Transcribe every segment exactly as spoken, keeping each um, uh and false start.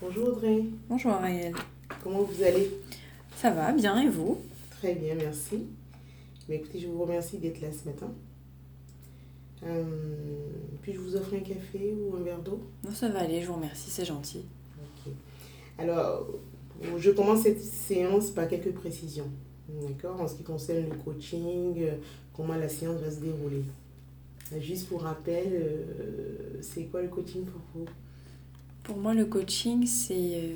Bonjour Audrey, Bonjour Ariel. comment vous allez? Ça va bien et vous? Très bien, merci. Mais écoutez, je vous remercie d'être là ce matin. Euh, puis je vous offre un café ou un verre d'eau. Non, ça va aller, je vous remercie, c'est gentil. Ok. Alors, je commence cette séance par quelques précisions. D'accord? En ce qui concerne le coaching, euh, comment la séance va se dérouler. Juste pour rappel, euh, c'est quoi le coaching pour vous? Pour moi, le coaching, c'est euh,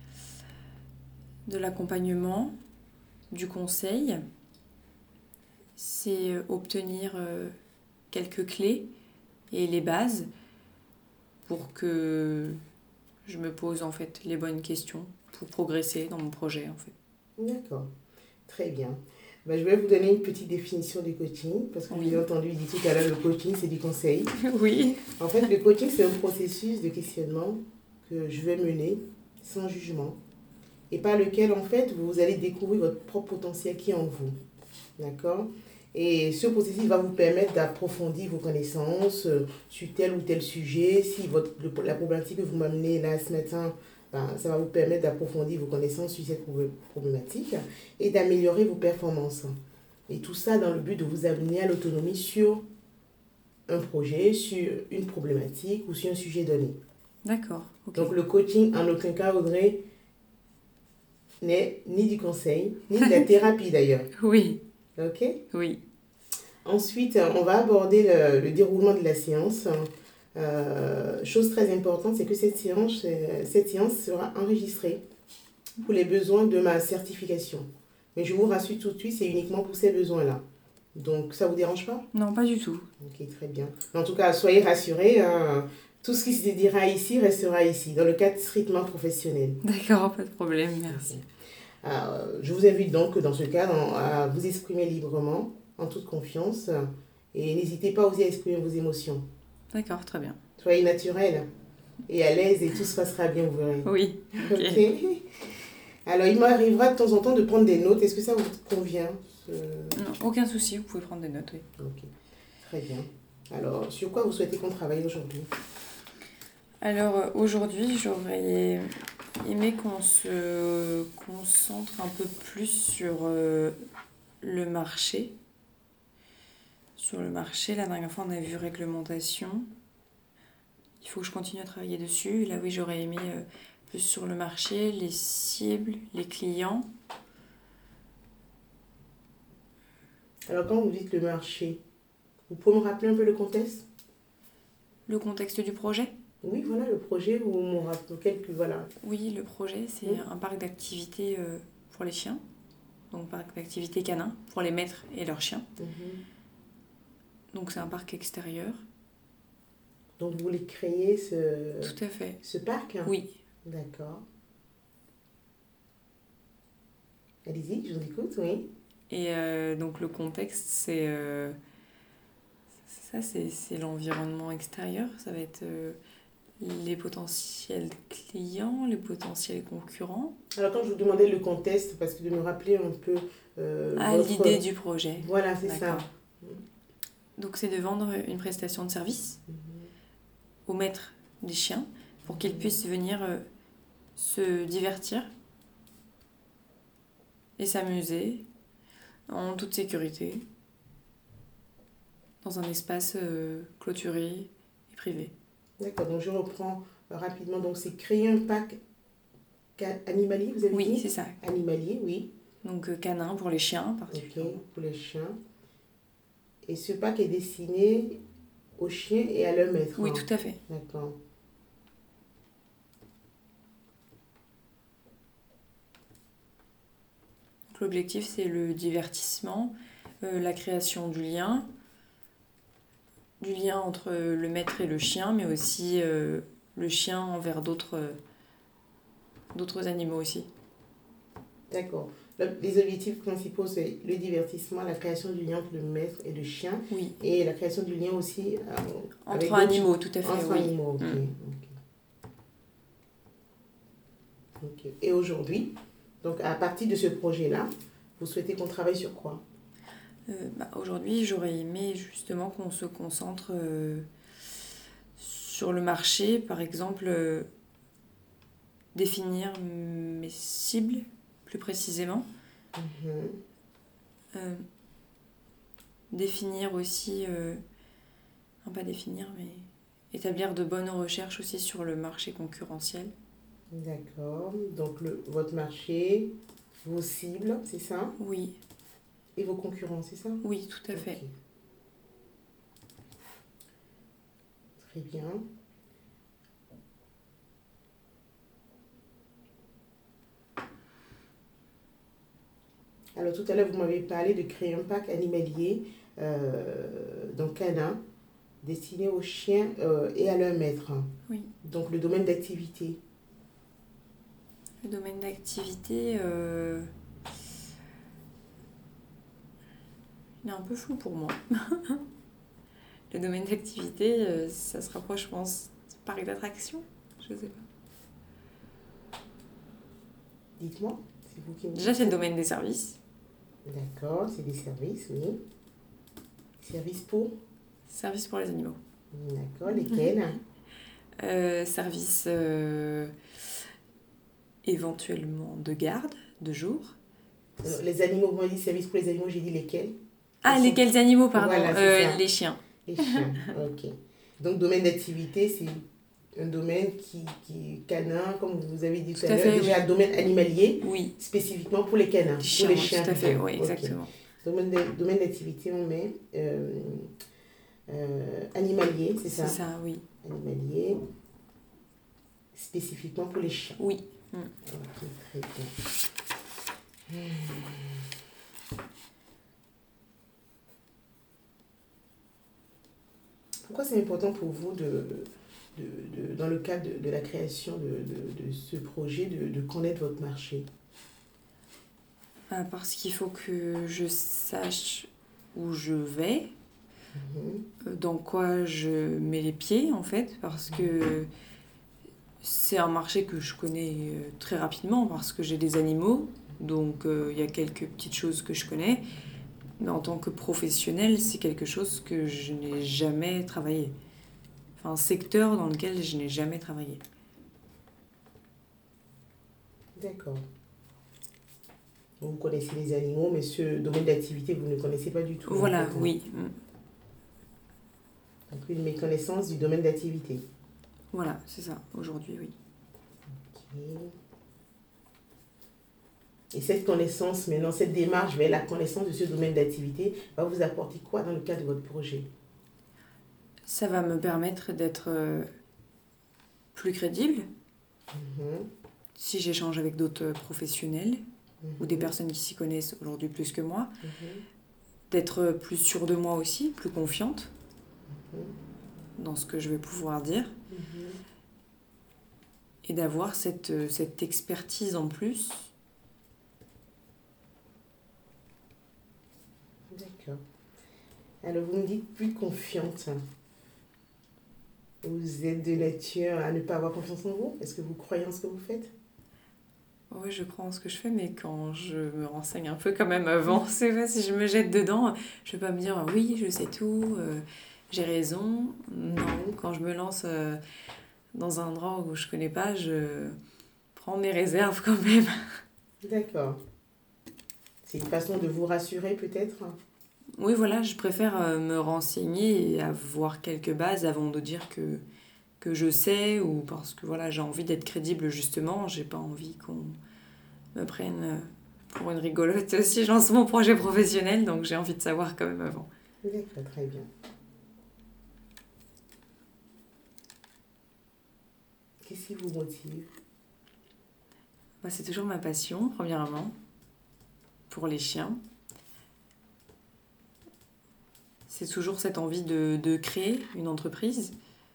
de l'accompagnement, du conseil, c'est euh, obtenir euh, quelques clés et les bases pour que je me pose en fait les bonnes questions pour progresser dans mon projet en fait. D'accord, très bien. Ben, je vais vous donner une petite définition du coaching, parce que je vous ai Oui. entendu dire tout à l'heure, le coaching, c'est du conseil. Oui. En fait, le coaching, c'est un processus de questionnement que je vais mener sans jugement et par lequel, en fait, vous allez découvrir votre propre potentiel qui est en vous. D'accord? Et ce processus va vous permettre d'approfondir vos connaissances euh, sur tel ou tel sujet. Si votre, le- la problématique que vous m'amenez là ce matin, ben, ça va vous permettre d'approfondir vos connaissances sur cette prob- problématique et d'améliorer vos performances. Et tout ça dans le but de vous amener à l'autonomie sur un projet, sur une problématique ou sur un sujet donné. D'accord, ok. Donc le coaching, en aucun cas, Audrey, n'est ni du conseil, ni de la thérapie d'ailleurs. Oui, Ok? oui. Ensuite, on va aborder le, le déroulement de la séance. Euh, chose très importante, c'est que cette séance, euh, cette séance sera enregistrée pour les besoins de ma certification. Mais je vous rassure tout de suite, c'est uniquement pour ces besoins-là. Donc, ça ne vous dérange pas? Non, pas du tout. Ok, très bien. En tout cas, soyez rassurés, hein, tout ce qui se dira ici restera ici, dans le cadre strictement professionnel. D'accord, pas de problème, merci. Euh, je vous invite donc, dans ce cadre, à vous exprimer librement, en toute confiance, et n'hésitez pas aussi à exprimer vos émotions. D'accord, très bien. Soyez naturel et à l'aise et tout se passera bien, vous verrez. Oui, ok. Ok. Alors, il m'arrivera de temps en temps de prendre des notes. Est-ce que ça vous convient? ce- Non, aucun souci, vous pouvez prendre des notes, oui. Ok, très bien. Alors, sur quoi vous souhaitez qu'on travaille aujourd'hui? Alors euh, aujourd'hui, j'aurais aimé qu'on se concentre un peu plus sur euh, le marché. Sur le marché, la dernière fois on a vu réglementation. Il faut que je continue à travailler dessus. Là oui, j'aurais aimé euh, plus sur le marché, les cibles, les clients. Alors, quand vous dites le marché, vous pouvez me rappeler un peu le contexte? Le contexte du projet? Oui, voilà, le projet ou mon rappel, quelques, voilà. Oui, le projet, c'est Oui. un parc d'activités euh, pour les chiens. Donc parc d'activités canins pour les maîtres et leurs chiens. Mhm. Donc c'est un parc extérieur. Donc, vous voulez créer ce, Tout à fait. ce parc? Oui. D'accord. Allez-y, je vous écoute, oui. Et euh, donc le contexte, c'est euh, ça, c'est, c'est l'environnement extérieur. Ça va être euh, les potentiels clients, les potentiels concurrents. Alors, quand je vous demandais le contexte, parce que de me rappeler un peu euh, Ah, votre... l'idée du projet. Voilà, c'est D'accord. ça. Donc c'est de vendre une prestation de service Mhm. aux maîtres des chiens pour qu'ils Mhm. puissent venir euh, se divertir et s'amuser en toute sécurité dans un espace euh, clôturé et privé. D'accord, donc je reprends euh, rapidement. Donc, c'est créer un parc ca- animalier, vous avez Oui, dit? c'est ça. Animalier, oui. Donc euh, canin pour les chiens Ok, particulièrement. pour les chiens. Et ce parc est destiné aux chiens et à leur maître. Oui, tout à fait. D'accord. Donc, l'objectif, c'est le divertissement, euh, la création du lien, du lien entre le maître et le chien, mais aussi euh, le chien envers d'autres, euh, d'autres animaux aussi. D'accord. Le- Les objectifs principaux, c'est le divertissement, la création du lien entre le maître et le chien, Oui, et la création du lien aussi euh, avec entre d'autres animaux, tout à fait, entre oui. animaux. Ok, Mm. ok. Ok. Et aujourd'hui, donc à partir de ce projet-là, vous souhaitez qu'on travaille sur quoi? Euh, bah, aujourd'hui, j'aurais aimé justement qu'on se concentre euh, sur le marché, par exemple, euh, définir mes cibles plus précisément. Mhm. Euh, définir aussi, euh, non pas définir, mais établir de bonnes recherches aussi sur le marché concurrentiel. D'accord. Donc, le, votre marché, vos cibles, c'est ça? Oui, Et vos concurrents, c'est ça? oui, tout à fait. Ok. Très bien. Alors, tout à l'heure, vous m'avez parlé de créer un parc animalier euh, dans canin destiné aux chiens euh, et à leur maître. Oui. Donc, le domaine d'activité. Le domaine d'activité, euh, il est un peu flou pour moi. Le domaine d'activité, euh, ça se rapproche, je pense, du parc d'attractions. Je sais pas. Dites-moi, c'est vous qui me Déjà, dites. c'est le domaine des services. D'accord, c'est des services, oui. Services pour? Services pour les animaux. D'accord, lesquels? Euh, services euh, éventuellement de garde, de jour. Alors, les animaux, vous m'avez dit services pour les animaux, j'ai dit lesquels? Ah, Quels sont- lesquels animaux, pardon. Voilà, c'est Euh, ça. les chiens. Les chiens, ok. Donc, domaine d'activité, c'est un domaine qui, qui est canin, comme vous avez dit tout, Tout à à l'heure, fait. déjà un domaine animalier, Oui, spécifiquement pour les canins, des pour chiens, les oui, chiens. tout à fait, plutôt. oui, Ok. exactement. Domaine de- domaine d'activité, on met euh, euh, animalier, c'est ça? C'est ça, oui. Animalier, spécifiquement pour les chiens. Oui. Mm. Ok, très bien. Hmm. Pourquoi c'est important pour vous, de, de, de- dans le cadre de, de la création de, de, de ce projet, de, de connaître votre marché? Ah, parce qu'il faut que je sache où je vais, Mhm. euh, dans quoi je mets les pieds, en fait, parce que c'est un marché que je connais euh, très rapidement, parce que j'ai des animaux, donc euh, il y a quelques petites choses que je connais. Mais en tant que professionnel, c'est quelque chose que je n'ai jamais travaillé. Enfin, un secteur dans lequel je n'ai jamais travaillé. D'accord. Donc, vous connaissez les animaux, mais ce domaine d'activité, vous ne connaissez pas du tout. en Voilà, fait, hein. oui. Donc, une méconnaissance du domaine d'activité. Voilà, c'est ça, aujourd'hui, oui. Ok. Et cette connaissance, maintenant, cette démarche vers la connaissance de ce domaine d'activité va vous apporter quoi dans le cadre de votre projet? Ça va me permettre d'être euh, plus crédible Mhm. si j'échange avec d'autres professionnels Mhm. ou des personnes qui s'y connaissent aujourd'hui plus que moi, Mhm. d'être plus sûre de moi aussi, plus confiante Mhm. dans ce que je vais pouvoir dire Mhm. et d'avoir cette, euh, cette expertise en plus. D'accord. Alors, vous me dites plus confiante. Vous êtes de nature à ne pas avoir confiance en vous? Est-ce que vous croyez en ce que vous faites? Oui, je crois en ce que je fais, mais quand je me renseigne un peu quand même avant, c'est pas si je me jette dedans, je vais pas me dire oui, je sais tout, euh, j'ai raison. Non, quand je me lance euh, dans un endroit où je connais pas, je prends mes réserves quand même. D'accord. C'est une façon de vous rassurer peut-être? Oui, voilà, je préfère euh, me renseigner et avoir quelques bases avant de dire que, que je sais, ou parce que voilà, j'ai envie d'être crédible justement, j'ai pas envie qu'on me prenne euh, pour une rigolote si je lance mon projet professionnel, donc j'ai envie de savoir quand même avant. D'accord, très bien. Qu'est-ce qui vous motive? Bah, c'est toujours ma passion, premièrement, pour les chiens. C'est toujours cette envie de, de créer une entreprise.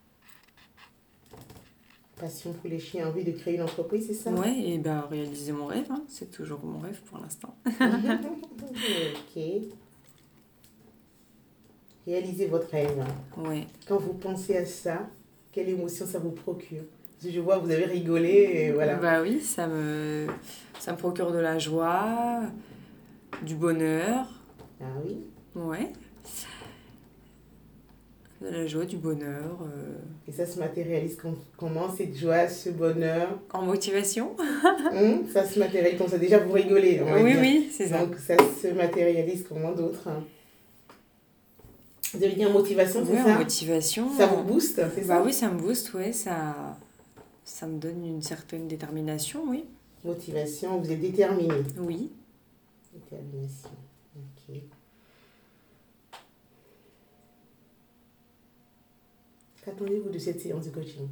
Passion pour les chiens, envie de créer une entreprise, c'est ça? Ouais, et bah, réaliser mon rêve, hein. C'est toujours mon rêve pour l'instant. Ok. Réalisez votre rêve. Ouais. Quand vous pensez à ça, quelle émotion ça vous procure? Parce que je vois, vous avez rigolé, et voilà. Bah oui, ça me, ça me procure de la joie, du bonheur. Ah oui? Ouais. De la joie, du bonheur. Euh... Et ça se matérialise com- comment, cette joie, ce bonheur? En motivation. Hum, ça se matérialise comme ça. Déjà, vous rigolez, on va Oui, dire. oui, c'est ça. Donc, ça se matérialise comment d'autres? Vous avez dit en motivation, c'est Oui, ça? en motivation. Ça vous booste, c'est Bah ça? oui, ça me booste, ouais, ça, ça me donne une certaine détermination, oui. Motivation, vous êtes déterminé. Oui. Détermination, ok. Qu'attendez-vous de cette séance de coaching?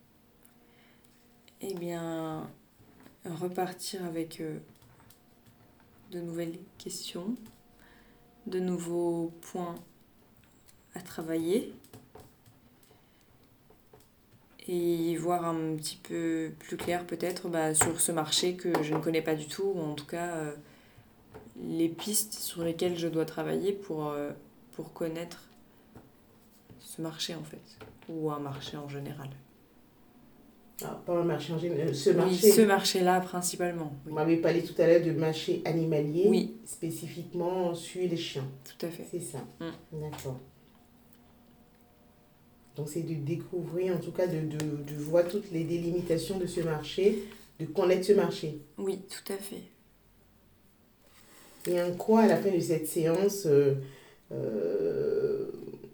Eh bien, repartir avec euh, de nouvelles questions, de nouveaux points à travailler et y voir un petit peu plus clair peut-être bah, sur ce marché que je ne connais pas du tout, ou en tout cas euh, les pistes sur lesquelles je dois travailler pour, euh, pour connaître ce marché en fait, ou un marché en général. Ah, pas un marché en général, ce Oui, marché. ce marché-là principalement. Oui. Vous m'avez parlé tout à l'heure de marché animalier, oui. Spécifiquement sur les chiens. Tout à fait. C'est ça, mm. D'accord. Donc c'est de découvrir, en tout cas de, de, de voir toutes les délimitations de ce marché, de connaître ce marché. Oui, tout à fait. Et en quoi, à la fin de cette séance, euh, euh,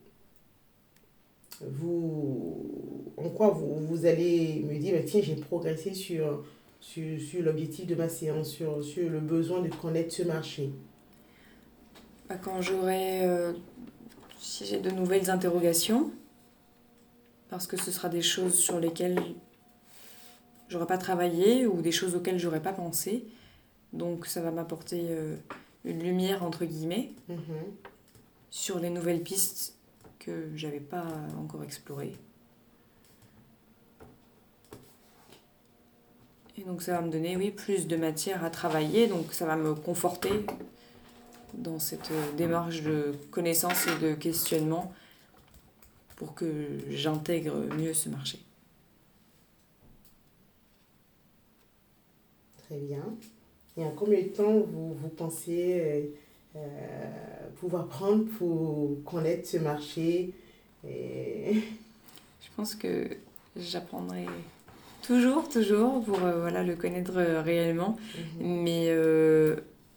vous, en quoi vous, vous allez me dire, bah, tiens, j'ai progressé sur, sur, sur l'objectif de ma séance, sur, sur le besoin de connaître ce marché? Bah, quand j'aurai, euh, si j'ai de nouvelles interrogations, parce que ce sera des choses sur lesquelles j'aurais pas travaillé ou des choses auxquelles j'aurais pas pensé, donc ça va m'apporter euh, une lumière entre guillemets mm-hmm. sur les nouvelles pistes que j'avais pas encore explorées. Et donc ça va me donner, oui, plus de matière à travailler, donc ça va me conforter dans cette démarche de connaissance et de questionnement pour que j'intègre mieux ce marché. Très bien. Et en combien de temps vous, vous pensez euh, pouvoir prendre pour connaître ce marché? et... Je pense que j'apprendrai toujours, toujours pour euh, voilà, le connaître réellement. Mm-hmm. Mais euh,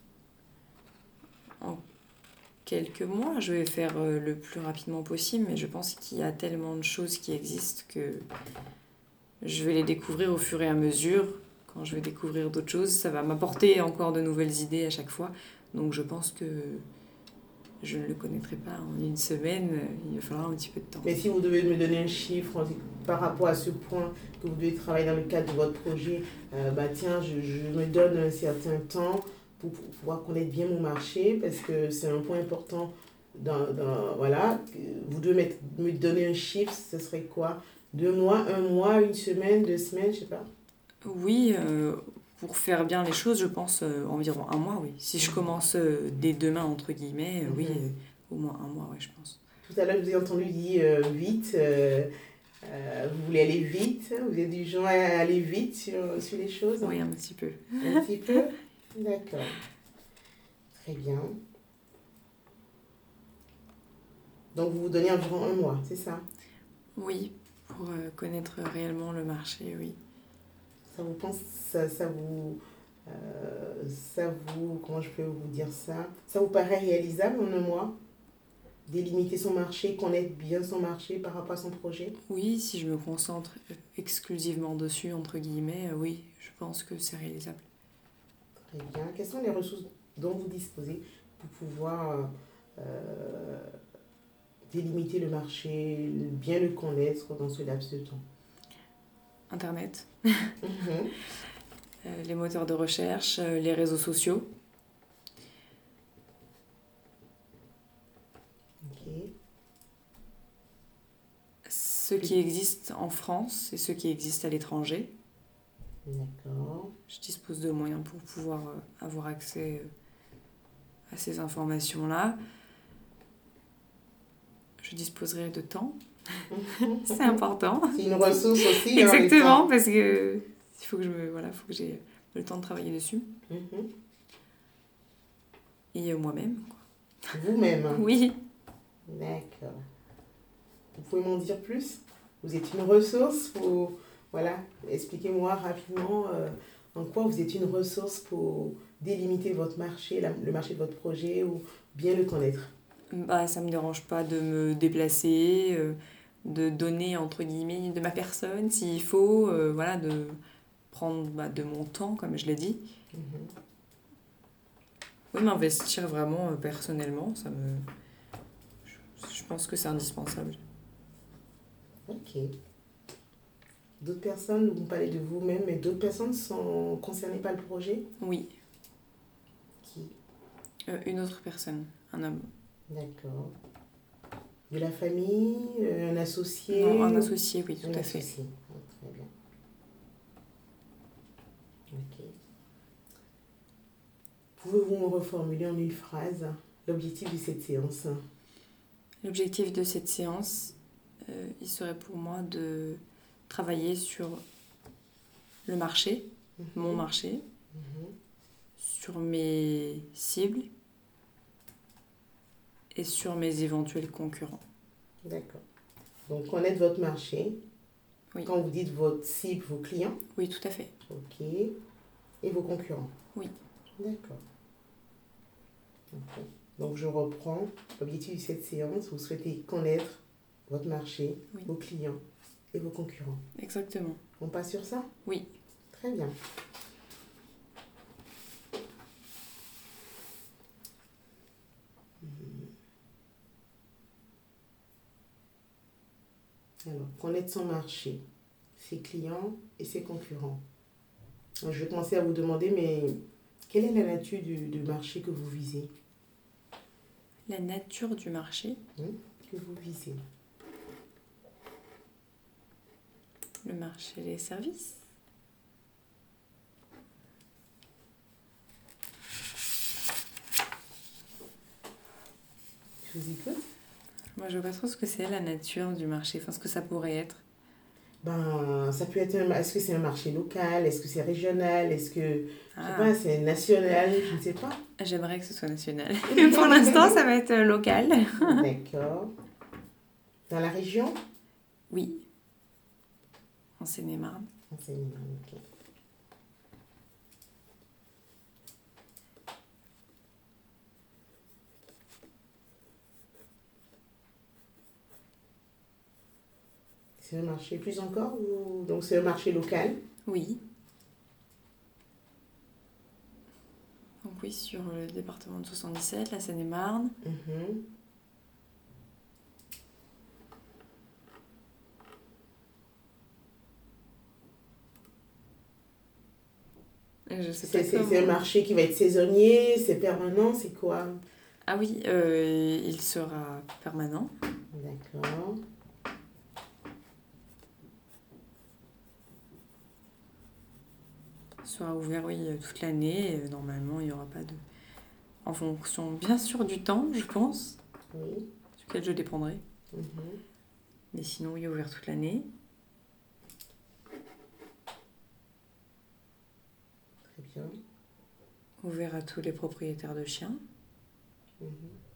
en quelques mois, je vais faire euh, le plus rapidement possible. Mais je pense qu'il y a tellement de choses qui existent que je vais les découvrir au fur et à mesure. Quand je vais découvrir d'autres choses, ça va m'apporter encore de nouvelles idées à chaque fois. Donc je pense que je ne le connaîtrai pas en une semaine, il va falloir un petit peu de temps. Mais si vous devez me donner un chiffre par rapport à ce point que vous devez travailler dans le cadre de votre projet, euh, bah tiens, je, je me donne un certain temps pour, pour pouvoir connaître bien mon marché, parce que c'est un point important. Dans, dans, voilà, vous devez mettre, me donner un chiffre, ce serait quoi? Deux mois, un mois, une semaine, deux semaines, je sais pas. Oui, euh, pour faire bien les choses, je pense euh, environ un mois, oui. Si je commence euh, dès demain, entre guillemets, euh, mm-hmm. oui, euh, au moins un mois, oui, je pense. Tout à l'heure, je vous ai entendu dire euh, vite, euh, euh, vous voulez aller vite, vous êtes du genre à aller vite sur, sur les choses? Oui, un petit peu. Un petit peu? D'accord. Très bien. Donc, vous vous donnez environ un mois, c'est ça? Oui, pour euh, connaître réellement le marché, oui. Ça vous pense, ça, ça vous, euh, ça vous, comment je peux vous dire ça? Ça vous paraît réalisable en un mois? Délimiter son marché, connaître bien son marché par rapport à son projet? Oui, si je me concentre exclusivement dessus, entre guillemets, euh, oui, je pense que c'est réalisable. Très bien. Quelles sont les ressources dont vous disposez pour pouvoir euh, délimiter le marché, bien le connaître dans ce laps de temps? Internet, mm-hmm. euh, les moteurs de recherche, euh, les réseaux sociaux. Ok. Ceux qui existent en France et ceux qui existent à l'étranger. D'accord. Je dispose de moyens pour pouvoir euh, avoir accès euh, à ces informations-là. Je disposerai de temps. C'est important. C'est une ressource aussi. Exactement, parce que il faut que je me, voilà, faut que j'ai le temps de travailler dessus. Mm-hmm. Et moi-même, quoi. Vous-même? Oui. D'accord. Vous pouvez m'en dire plus? Vous êtes une ressource pour... Voilà, expliquez-moi rapidement euh, en quoi vous êtes une ressource pour délimiter votre marché, la- le marché de votre projet ou bien le connaître. Bah, ça me dérange pas de me déplacer, euh, de donner entre guillemets de ma personne s'il faut, euh, voilà, de prendre bah, de mon temps, comme je l'ai dit. Mhm. Oui, m'investir vraiment euh, personnellement, ça me... je, je pense que c'est indispensable. Ok. D'autres personnes, vous me parlez de vous-même, mais d'autres personnes sont concernées par le projet? Oui, Qui? euh, une autre personne, un homme. D'accord. De la famille, euh, un associé? Non, un associé, oui, tout Un à fait. associé. Ah, très bien. Ok. Pouvez-vous me reformuler en une phrase l'objectif de cette séance? L'objectif de cette séance, euh, il serait pour moi de travailler sur le marché, mon Mhm. marché, Mhm. sur mes cibles et sur mes éventuels concurrents. D'accord. Donc, connaître votre marché. Oui. Quand vous dites votre cible, vos clients. Oui, tout à fait. Ok. Et vos concurrents. Oui. D'accord. Ok. Donc, je reprends. L'objectif de cette séance, vous souhaitez connaître votre marché, Oui. vos clients et vos concurrents. Exactement. On passe sur ça? Oui. Très bien. Alors, connaître son marché, ses clients et ses concurrents. Alors, je vais commencer à vous demander, mais quelle est la nature du, du marché que vous visez? La nature du marché, Hein, que vous visez? le marché des services. Je vous écoute. Moi, je vois pas trop ce que c'est la nature du marché, enfin ce que ça pourrait être. Ben, ça peut être un, est-ce que c'est un marché local? Est-ce que c'est régional? Est-ce que, je sais Ah, pas, c'est national? Je ne sais pas. j'aimerais que ce soit national. Pour l'instant, ça va être euh, local. D'accord. Dans la région? Oui, en Seine-et-Marne. En Seine-et-Marne, ok. C'est un marché plus encore ou... Donc c'est un marché local? Oui. Donc oui, sur le département de soixante-dix-sept, la Seine-et-Marne. Mhm. Et je sais C'est, pas c'est, comment... c'est un marché qui va être saisonnier, c'est permanent, c'est quoi? Ah oui, euh, il sera permanent. D'accord. Il sera ouvert, oui, toute l'année. Euh, Normalement, il n'y aura pas de... En fonction, bien sûr, du temps, je pense, Oui. duquel je dépendrai. Mhm. Mais sinon, il est ouvert toute l'année. Très bien. Ouvert à tous les propriétaires de chiens. Mhm.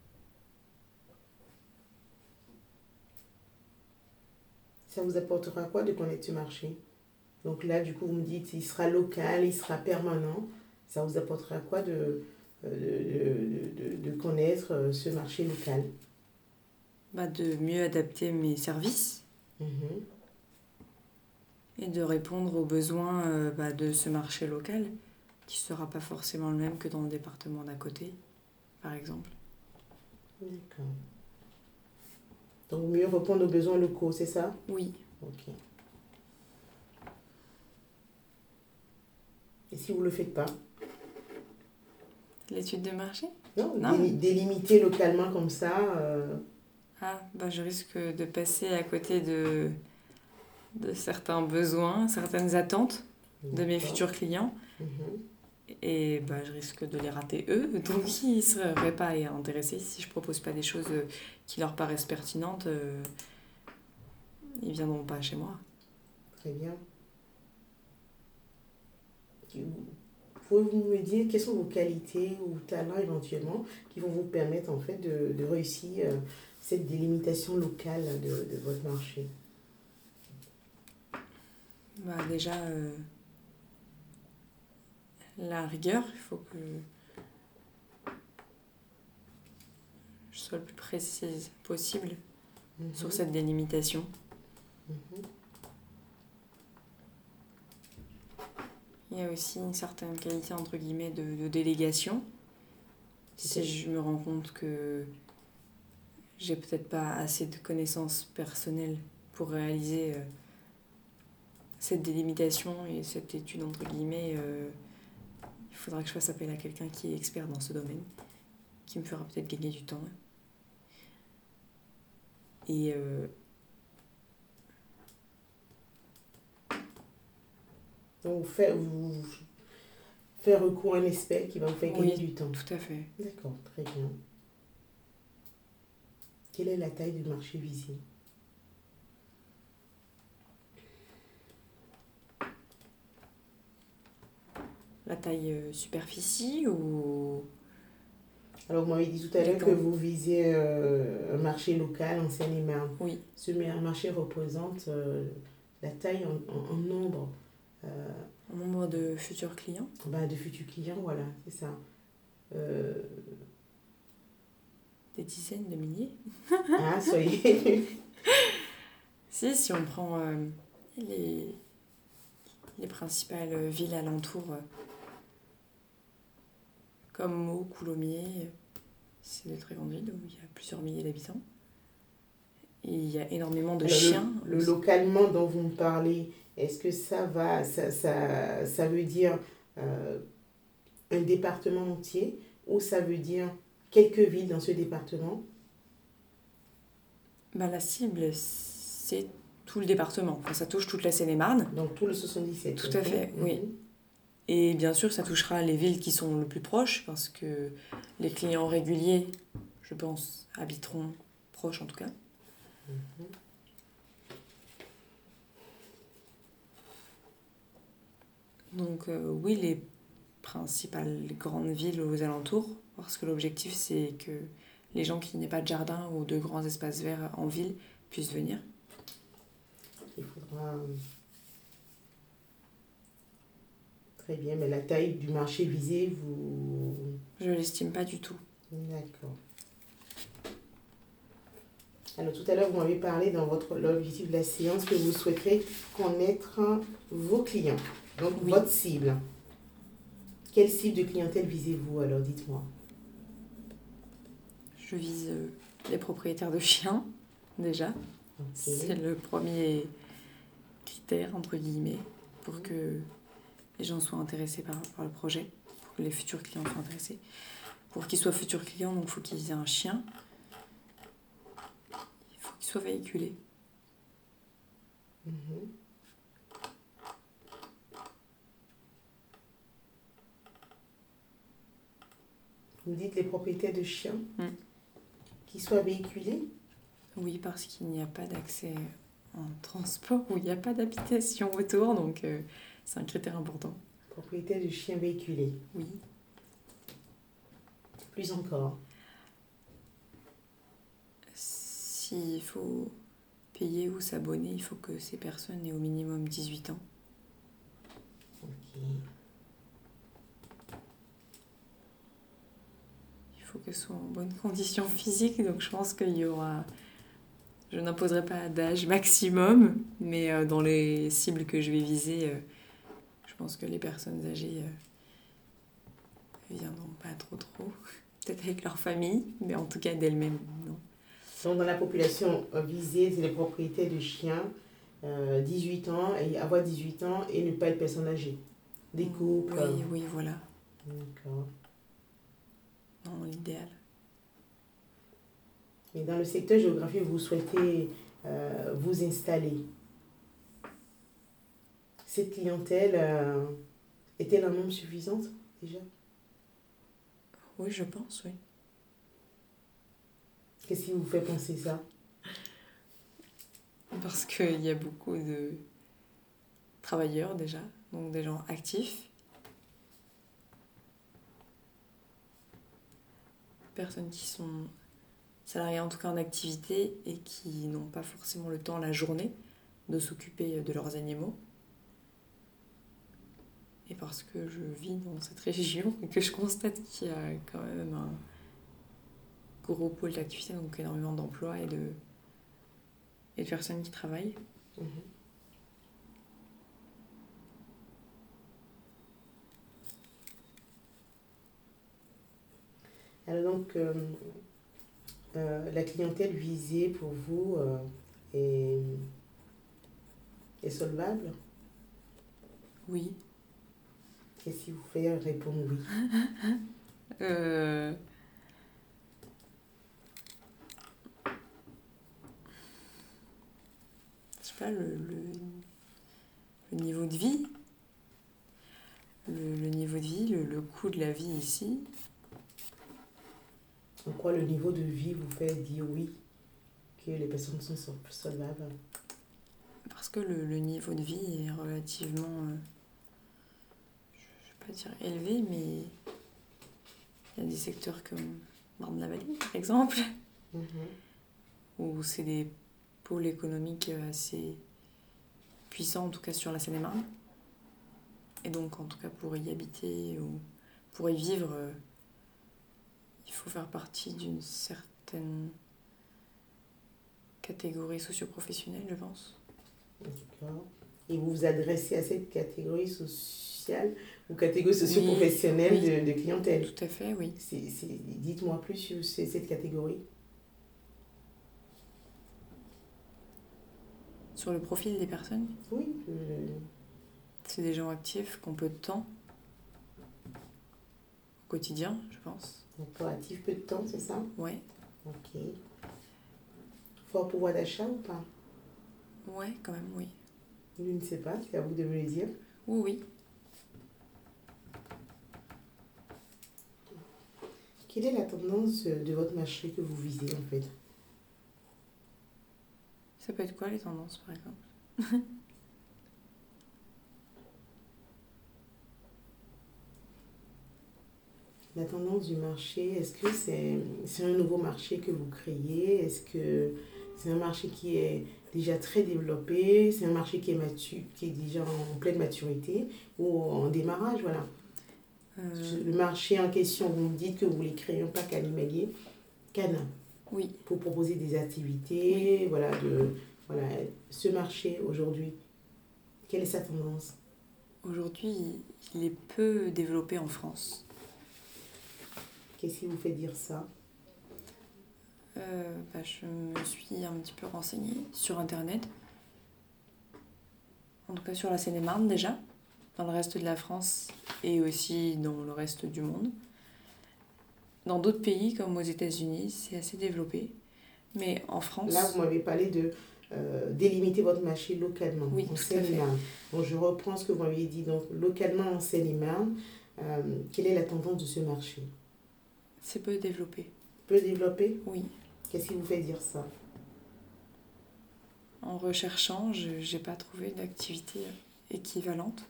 Ça vous apportera quoi de connaître ce marché? Donc là, du coup, vous me dites, il sera local, il sera permanent. Ça vous apportera quoi de, de, de, de, de connaître euh, ce marché local? Bah, de mieux adapter mes services Mhm. et de répondre aux besoins euh, bah, de ce marché local, qui ne sera pas forcément le même que dans le département d'à côté, par exemple. D'accord. Donc mieux répondre aux besoins locaux, c'est ça? Oui. Ok. Et si vous ne le faites pas? L'étude de marché? Non, Non. déli- délimiter localement comme ça. euh, Ah, bah, je risque de passer à côté de, de certains besoins, certaines attentes de mes d'accord. futurs clients. Mhm. Et bah, je risque de les rater eux. Donc, ils ne seraient pas intéressés si je ne propose pas des choses euh, qui leur paraissent pertinentes. euh, Ils ne viendront pas chez moi. Très bien. pouvez-vous me dire quelles sont vos qualités ou talents éventuellement qui vont vous permettre en fait de, de réussir euh, cette délimitation locale de, de votre marché? Bah, déjà, euh, la rigueur, il faut que je sois le plus précise possible Mhm. sur cette délimitation. Mhm. Il y a aussi une certaine qualité, entre guillemets, de, de délégation. Si je me rends compte que j'ai peut-être pas assez de connaissances personnelles pour réaliser euh, cette délimitation et cette étude, entre guillemets, euh, il faudra que je fasse appel à quelqu'un qui est expert dans ce domaine, qui me fera peut-être gagner du temps. Et euh, Donc, vous faites, vous faire recours à un expert qui va vous faire gagner oui, du temps. tout à fait. D'accord, très bien. Quelle est la taille du marché visé? La taille euh, superficie ou... Alors, vous m'avez dit tout à l'heure que vous visez euh, un marché local en Seine-et-Marne. Oui. Ce marché représente euh, la taille en, en, en nombre. Euh, en nombre de futurs clients. Ben, de futurs clients, voilà, c'est ça. Euh... Des dizaines de milliers. Ah, soyez. si, si on prend euh, les, les principales villes alentours, euh, comme Meaux, Coulommiers, c'est de très grandes villes où il y a plusieurs milliers d'habitants. Et il y a énormément de Alors, chiens. Le, le localement dont vous me parlez, est-ce que ça va, ça, ça, ça veut dire euh, un département entier ou ça veut dire quelques villes dans ce département? Ben, la cible, c'est tout le département. Enfin, ça touche toute la Seine-et-Marne. Donc tout le soixante-dix-sept. Tout à fait, mmh. oui. Et bien sûr, ça touchera les villes qui sont le plus proches parce que les clients réguliers, je pense, habiteront proches en tout cas. Mmh. Donc euh, oui, les principales grandes villes aux alentours, parce que l'objectif c'est que les gens qui n'aient pas de jardin ou de grands espaces verts en ville puissent venir. Il faudra... Très bien, mais la taille du marché visé, vous... Je ne l'estime pas du tout. D'accord. Alors tout à l'heure, vous m'avez parlé dans votre l'objectif de la séance que vous souhaiterez connaître vos clients, donc oui. Votre cible. Quelle cible de clientèle visez-vous alors, dites-moi? Je vise les propriétaires de chiens, déjà. Okay. C'est le premier critère, entre guillemets, pour que les gens soient intéressés par, par le projet, pour que les futurs clients soient intéressés. Pour qu'ils soient futurs clients, donc il faut qu'ils aient un chien. Il faut qu'il soit véhiculé. Mmh. Vous dites les propriétaires de chiens mmh. qui soient véhiculés? Oui, parce qu'il n'y a pas d'accès en transport, où il n'y a pas d'habitation autour, donc euh, c'est un critère important. Propriétaires de chiens véhiculés? Oui. Plus encore? S'il faut payer ou s'abonner, il faut que ces personnes aient au minimum dix-huit ans. Ok. Il faut qu'elles soient en bonne condition physique, donc je pense qu'il y aura... Je n'imposerai pas d'âge maximum, mais dans les cibles que je vais viser, je pense que les personnes âgées ne viendront pas trop trop, peut-être avec leur famille, mais en tout cas d'elles-mêmes, non. Donc dans la population visée, c'est les propriétaires de chiens, euh, dix-huit ans, et avoir dix-huit ans et ne pas être personne âgée. Des couples. Oui, oui, voilà. D'accord. Non, l'idéal. Et dans le secteur géographique, vous souhaitez euh, vous installer. Cette clientèle euh, est-elle en nombre suffisante déjà? Oui, je pense, oui. Qu'est-ce qui vous fait penser ça? Parce qu'il y a beaucoup de travailleurs déjà, donc des gens actifs. personnes qui sont salariées en tout cas en activité et qui n'ont pas forcément le temps la journée de s'occuper de leurs animaux. Et parce que je vis dans cette région et que je constate qu'il y a quand même un gros pôle d'activité, donc énormément d'emplois et de, et de personnes qui travaillent. Mhm. Alors donc, euh, euh, la clientèle visée pour vous euh, est, est solvable? Oui. Qu'est-ce qui vous fait répondre oui? euh... Je sais pas, le, le, le niveau de vie, le, le niveau de vie, le, le coût de la vie ici. En quoi le niveau de vie vous fait dire oui, que les personnes sont sol- solvables? Parce que le, le niveau de vie est relativement, euh, je ne vais pas dire élevé, mais il y a des secteurs comme Marne-la-Vallée, par exemple, Mhm. où c'est des pôles économiques assez puissants, en tout cas sur la Seine-et-Marne. Et donc, en tout cas, pour y habiter ou pour y vivre, euh, il faut faire partie d'une certaine catégorie socio-professionnelle, je pense. D'accord. Et vous vous adressez à cette catégorie sociale ou catégorie socio-professionnelle Oui, oui. de, de clientèle? Tout à fait, oui. C'est, c'est, dites-moi plus sur ces- cette catégorie. Sur le profil des personnes, Oui, euh, c'est des gens actifs qui ont peu de temps au quotidien, je pense. emploi actif, peu de temps, c'est ça? Ouais, Ok. Fort pouvoir d'achat ou pas? ouais, quand même, oui. Je ne sais pas, c'est à vous de me le dire. Oui, oui. Quelle est la tendance de votre marché que vous visez en fait? Ça peut être quoi les tendances, par exemple? La tendance du marché, est-ce que c'est, c'est un nouveau marché que vous créez? Est-ce que c'est un marché qui est déjà très développé? C'est un marché qui est mature, qui est déjà en pleine maturité ou en démarrage, voilà. Euh, Le marché en question, vous me dites que vous voulez créer un parc animalier canin oui, pour proposer des activités, voilà, de, voilà. Ce marché aujourd'hui, quelle est sa tendance? aujourd'hui, il est peu développé en France. Qu'est-ce qui vous fait dire ça? Euh, bah, je me suis un petit peu renseignée sur Internet, en tout cas sur la Seine-et-Marne déjà, dans le reste de la France et aussi dans le reste du monde. Dans d'autres pays, comme aux États-Unis, c'est assez développé. Mais en France... Là, vous m'avez parlé de euh, délimiter votre marché localement, oui, en tout à fait. Seine-et-Marne. Donc, je reprends ce que vous m'aviez dit. Donc, localement en Seine-et-Marne, euh, quelle est la tendance de ce marché? C'est peu développé. Peu développé? Oui. Qu'est-ce qui vous fait dire ça? En recherchant, je n'ai pas trouvé d'activité équivalente.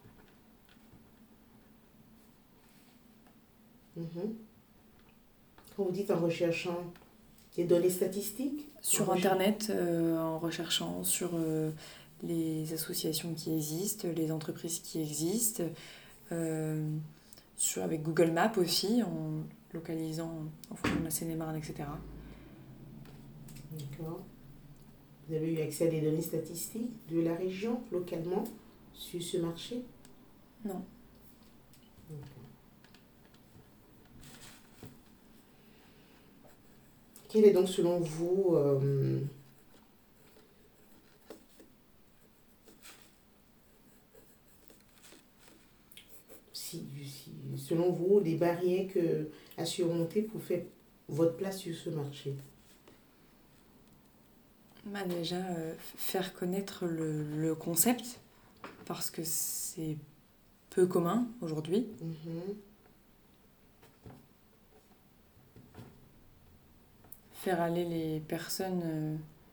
Mhm. Quand vous dites en recherchant des données statistiques? Sur En Internet, euh, en recherchant sur euh, les associations qui existent, les entreprises qui existent, euh, sur, avec Google Maps aussi, en localisant en fonction de la Seine-et-Marne, et cetera. D'accord. Vous avez eu accès à des données statistiques de la région, localement, sur ce marché? Non. D'accord. Quel est donc selon vous euh, si, si- selon vous les barrières que, à surmonter pour faire votre place sur ce marché? Bah déjà, euh, faire connaître le, le concept, parce que c'est peu commun aujourd'hui. Mhm. Faire aller les personnes euh,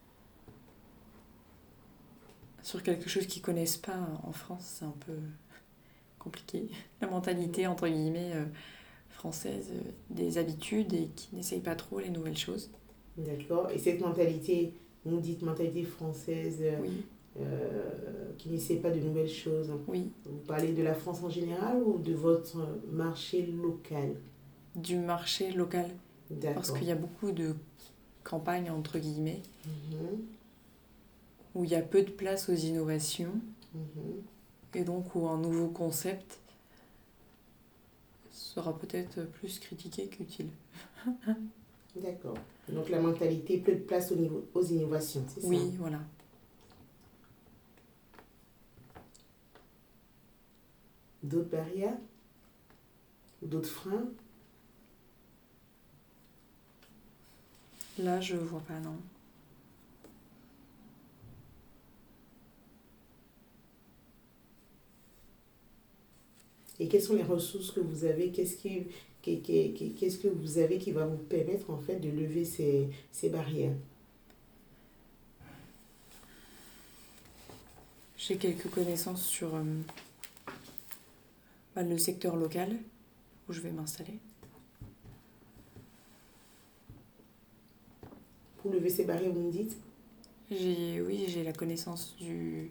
sur quelque chose qu'ils connaissent pas en France, c'est un peu compliqué. La mentalité, entre guillemets, euh, française, euh, des habitudes et qui n'essayent pas trop les nouvelles choses. D'accord. Et cette mentalité, vous dites mentalité française, euh, Oui, euh, qui n'essaie pas de nouvelles choses. oui. Vous parlez de la France en général ou de votre marché local? Du marché local. Parce D'accord. qu'il y a beaucoup de campagnes, entre guillemets, Mhm, où il y a peu de place aux innovations mhm. et donc où un nouveau concept sera peut-être plus critiqué qu'utile. D'accord. Donc la mentalité, peu de place au niveau, aux innovations, c'est ça? Oui, voilà. D'autres barrières? Ou d'autres freins? Là, je vois pas, non. Et quelles sont les ressources que vous avez? Qu'est-ce qui, qui- qui- qui- qu'est-ce que vous avez qui va vous permettre en fait de lever ces, ces barrières? J'ai quelques connaissances sur euh, bah, le secteur local où je vais m'installer. Pour lever ces barrières, vous me dites? J'ai, oui, j'ai la connaissance du,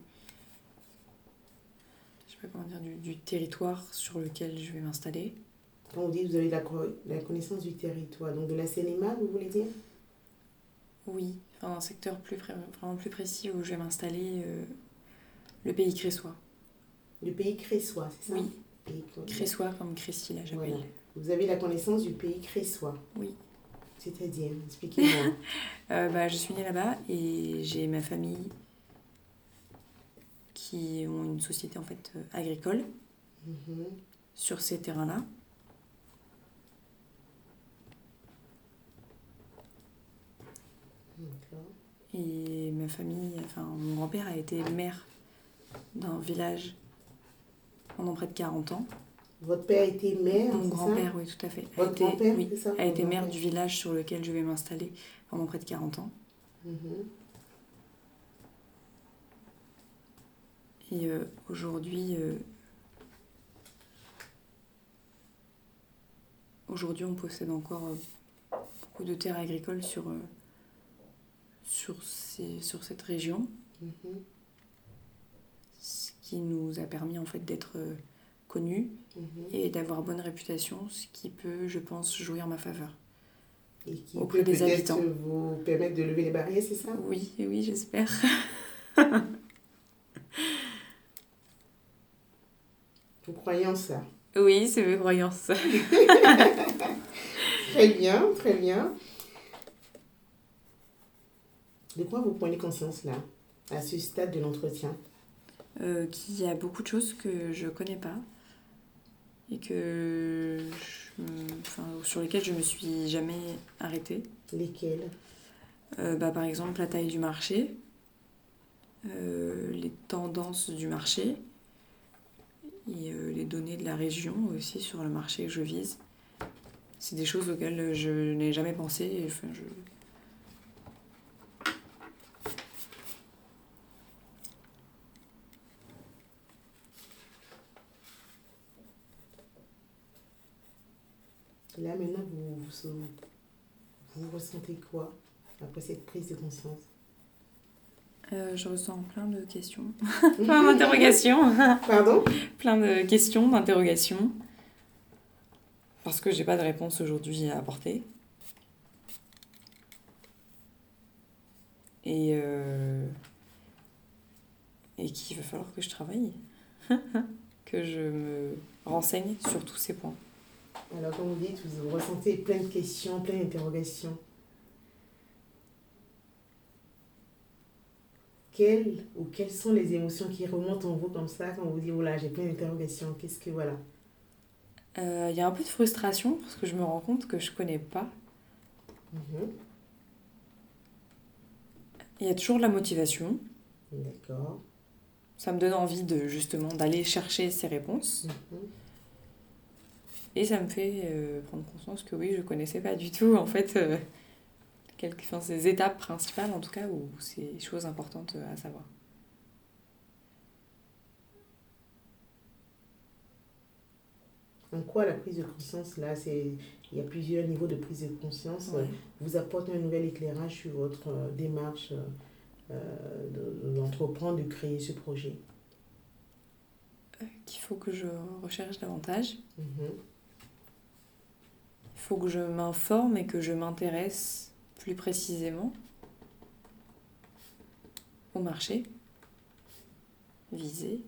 je sais pas comment dire, du, du territoire sur lequel je vais m'installer. Quand vous dites que vous avez la, co- la connaissance du territoire, donc de la Seine-et-Marne, vous voulez dire? Oui, enfin, un secteur plus, pré- vraiment plus précis où je vais m'installer, euh, le pays cressois. Le pays cressois, c'est ça? Oui, Pays cre- cressois comme Crécy, là, j'appelle. Voilà. Vous avez la connaissance du pays cressois. Oui. C'est-à-dire, expliquez-moi. Euh, bah, je suis née là-bas et j'ai ma famille qui ont une société en fait euh, agricole Mhm. sur ces terrains-là. D'accord. Et ma famille, enfin mon grand-père a été maire d'un village pendant près de quarante ans. Votre père était maire, Mon c'est ça? grand-père, oui, tout à fait, a Votre été, grand-père, oui, c'est ça? a Votre été maire grand-père. du village sur lequel je vais m'installer pendant près de quarante ans. Mhm. Et euh, aujourd'hui, euh, aujourd'hui, on possède encore euh, beaucoup de terres agricoles sur, euh, sur, ces, sur cette région, Mhm. ce qui nous a permis en fait d'être euh, connus Mhm. et d'avoir bonne réputation, ce qui peut, je pense, jouer en ma faveur. Et qui Auprès peut des peut-être habitants. vous permettre de lever les barrières, c'est ça? Oui, oui, j'espère. Vous croyez en ça? Oui, c'est mes croyances. Très bien, très bien. De quoi vous prenez conscience là, à ce stade de l'entretien? Euh, qu'il y a beaucoup de choses que je connais pas et que je, enfin, sur lesquelles je me suis jamais arrêtée. Lesquelles? Euh, bah, par exemple, la taille du marché, euh, les tendances du marché et euh, les données de la région aussi sur le marché que je vise. C'est des choses auxquelles je n'ai jamais pensé. Et, enfin, je... Là maintenant, vous, vous, vous ressentez quoi après cette prise de conscience? Euh, je ressens plein de questions, plein d'interrogations, Pardon? plein de questions, d'interrogations, parce que j'ai pas de réponse aujourd'hui à apporter. Et, euh, et qu'il va falloir que je travaille, que je me renseigne sur tous ces points. Alors, comme vous dites, vous ressentez plein de questions, plein d'interrogations. Quelles ou quelles sont les émotions qui remontent en vous comme ça quand vous dites, voilà, j'ai plein d'interrogations, qu'est-ce que, voilà. Il euh, y a un peu de frustration parce que je me rends compte que je connais pas. Mhm. Il y a toujours de la motivation. D'accord. Ça me donne envie de justement d'aller chercher ces réponses. Mhm. Et ça me fait euh, prendre conscience que oui, je connaissais pas du tout en fait euh, quelques, enfin, ces étapes principales en tout cas ou ces choses importantes à savoir. En quoi la prise de conscience, là, c'est, il y a plusieurs niveaux de prise de conscience, Ouais. vous apporte un nouvel éclairage sur votre euh, démarche euh, de- d'entreprendre, de créer ce projet. Euh, qu'il faut que je recherche davantage. Mhm. Il faut que je m'informe et que je m'intéresse plus précisément au marché visé.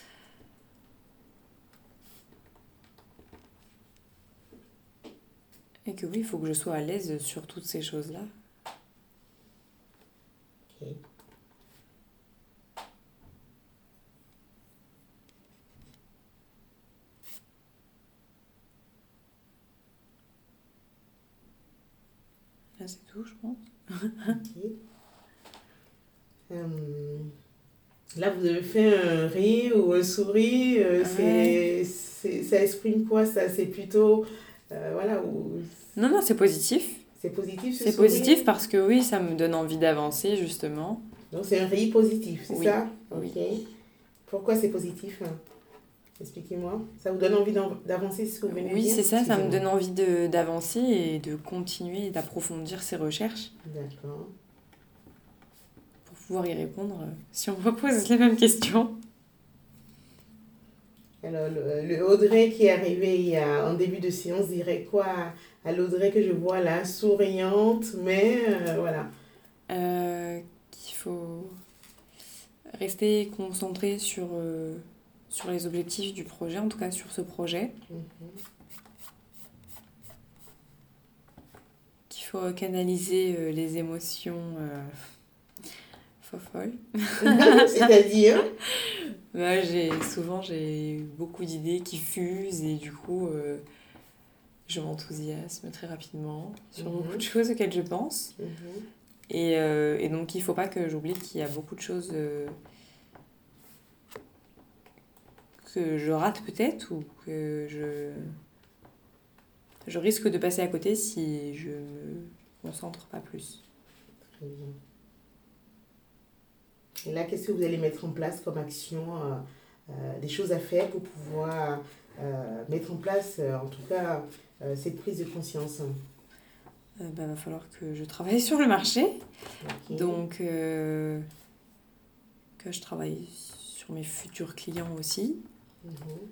Et que oui, il faut que je sois à l'aise sur toutes ces choses-là. Ok. Là, c'est tout, je pense. Ok. Euh, là, vous avez fait un rire ou un sourire. euh, Ouais. c'est, c'est, ça exprime quoi ça? C'est plutôt. euh, voilà, ou- Non, non, c'est positif. c'est positif ce C'est sourire? positif parce que oui, ça me donne envie d'avancer, justement. Donc, c'est un rire positif, c'est Oui, ça? oui. Ok. Pourquoi c'est positif, hein? Expliquez-moi. Ça vous donne envie d'en- d'avancer, c'est ce que vous venez de Oui, dire? c'est ça, ça me Excusez-moi. donne envie de, d'avancer et de continuer et d'approfondir ces recherches D'accord. pour pouvoir y répondre euh, si on me pose les mêmes questions. Alors, le, le Audrey qui est arrivé il y a, en début de séance dirait quoi à, à l'Audrey que je vois là, souriante, mais euh, voilà. Euh, qu'il faut rester concentré sur, euh, sur les objectifs du projet, en tout cas sur ce projet. Mhm. Qu'il faut canaliser euh, les émotions euh, folles. C'est-à-dire, Bah, j'ai, souvent, j'ai beaucoup d'idées qui fusent et du coup, euh, je m'enthousiasme très rapidement sur beaucoup de Mhm. choses auxquelles je pense. Mhm. Et, euh, et donc, il ne faut pas que j'oublie qu'il y a beaucoup de choses euh, que je rate peut-être ou que je, je risque de passer à côté si je me concentre pas plus. Très bien. Et là, qu'est-ce que vous allez mettre en place comme action, euh, euh, des choses à faire pour pouvoir euh, mettre en place, euh, en tout cas, euh, cette prise de conscience? Il bah, va falloir que je travaille sur le marché. Ok. Donc, euh, que je travaille sur mes futurs clients aussi. Mhm.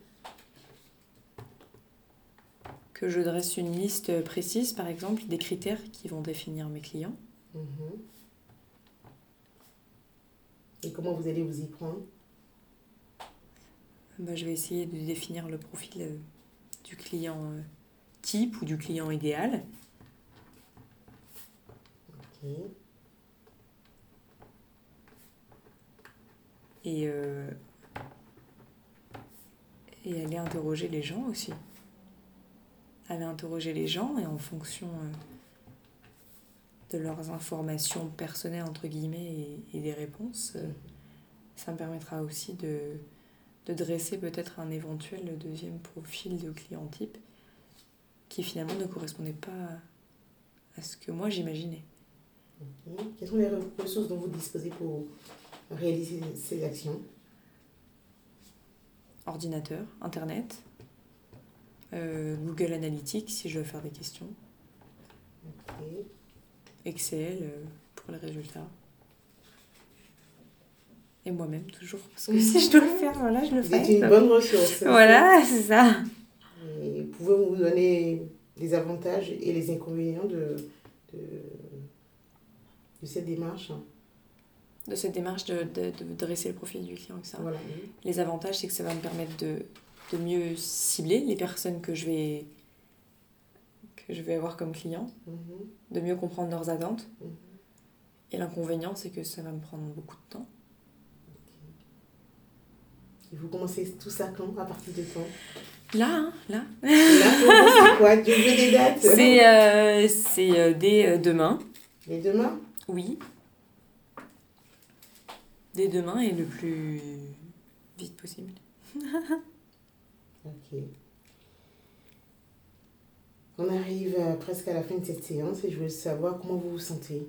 Que je dresse une liste précise, par exemple, des critères qui vont définir mes clients. Mhm. Et comment vous allez vous y prendre? Bah, je vais essayer de définir le profil euh, du client euh, type ou du client idéal. Ok. Et, euh, et aller interroger les gens aussi. Aller interroger les gens et en fonction euh, de leurs informations personnelles, entre guillemets, et, et des réponses, euh, ça me permettra aussi de, de dresser peut-être un éventuel deuxième profil de client type qui finalement ne correspondait pas à ce que moi j'imaginais. Ok. Quelles sont les ressources dont vous disposez pour réaliser ces actions? Ordinateur, Internet, euh, Google Analytics si je veux faire des questions, Ok. Excel euh, pour les résultats. Et moi-même toujours, parce que si je dois le faire, voilà, je le Vous fais. êtes une bonne ressource. Voilà, c'est ça. Et pouvez-vous nous donner les avantages et les inconvénients de, de, de cette démarche? De cette démarche de, de, de dresser le profil du client, et cetera. Voilà. Oui. Les avantages, c'est que ça va me permettre de, de mieux cibler les personnes que je vais, que je vais avoir comme clients, Mhm. de mieux comprendre leurs attentes. Mhm. Et l'inconvénient, c'est que ça va me prendre beaucoup de temps. Et vous commencez tout ça quand? À partir de quand? Là, hein, là. Et là, pour vous, c'est quoi? Tu veux des dates? C'est euh, c'est euh, dès euh, demain, Et demain? oui. Dès demain et le plus vite possible. Ok. On arrive euh, presque à la fin de cette séance et je veux savoir comment vous vous sentez.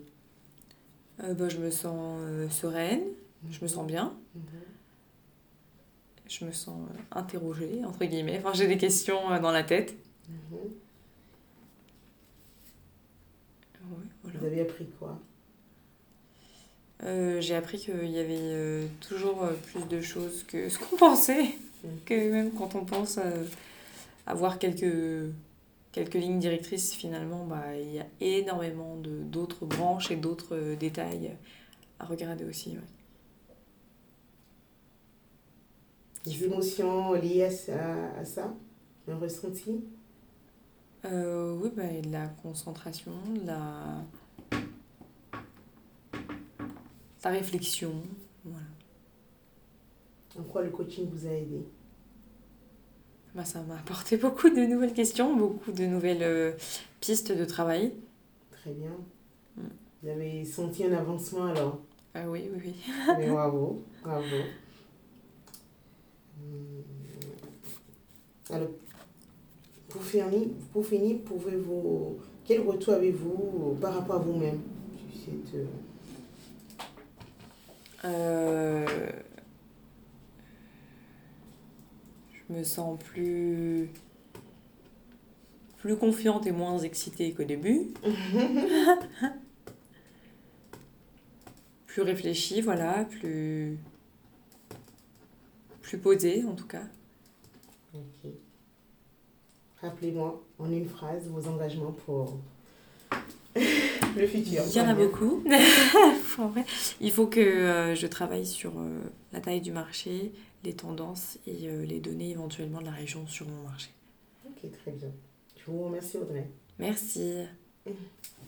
Euh, bah, je me sens euh, sereine, je me sens bien. Mhm. je me sens euh, interrogée, entre guillemets. Enfin, j'ai des questions euh, dans la tête. Mhm. Ouais, voilà. Vous avez appris quoi? Euh, j'ai appris qu'il y avait euh, toujours euh, plus de choses que ce qu'on pensait. Mhm. Que même quand on pense euh, avoir quelques, quelques lignes directrices, finalement, bah, il y a énormément de, d'autres branches et d'autres euh, détails à regarder aussi. Ouais. Des émotions liées à ça, à ça? Un ressenti? Euh, oui, bah, et de la concentration, de la, de la réflexion. Voilà. En quoi le coaching vous a aidé? Bah, ça m'a apporté beaucoup de nouvelles questions, beaucoup de nouvelles euh, pistes de travail. Très bien. Mm. Vous avez senti un avancement alors? Ah oui, oui, oui. Mais bravo, bravo. Hum, Alors, pour finir, pour finir, pouvez-vous, quel retour avez-vous par rapport à vous-même sur cette, euh, Euh, je me sens plus, plus confiante et moins excitée qu'au début. Plus réfléchie, voilà, plus, plus posée en tout cas. Ok. Rappelez-moi en une phrase vos engagements pour le futur. Il y en a Voilà. beaucoup. En vrai, il faut que euh, je travaille sur euh, la taille du marché, les tendances et euh, les données éventuellement de la région sur mon marché. Ok, très bien. Je vous remercie, Audrey. Merci.